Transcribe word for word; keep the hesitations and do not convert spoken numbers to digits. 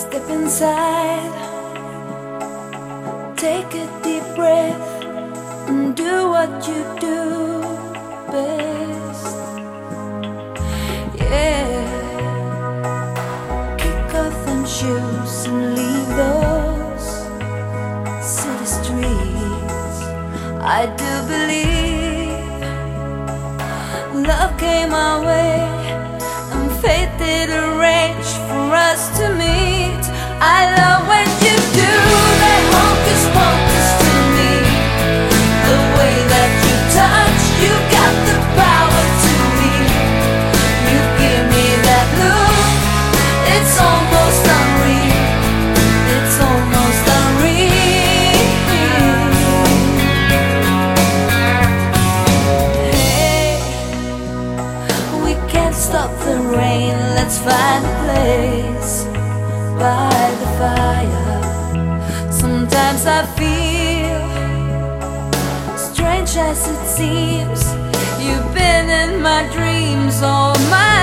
Step inside, take a deep breath, and do what you do best. Yeah, kick off them shoes and leave those city streets. I do believe love came our way, and fate did arrange for us to meet. I love when you do that hocus pocus to me, the way that you touch, you got the power to me. You give me that look, it's almost unreal, it's almost unreal. Hey, we can't stop the rain, let's find a place by the fire. Sometimes I feel, strange as it seems, you've been in my dreams all my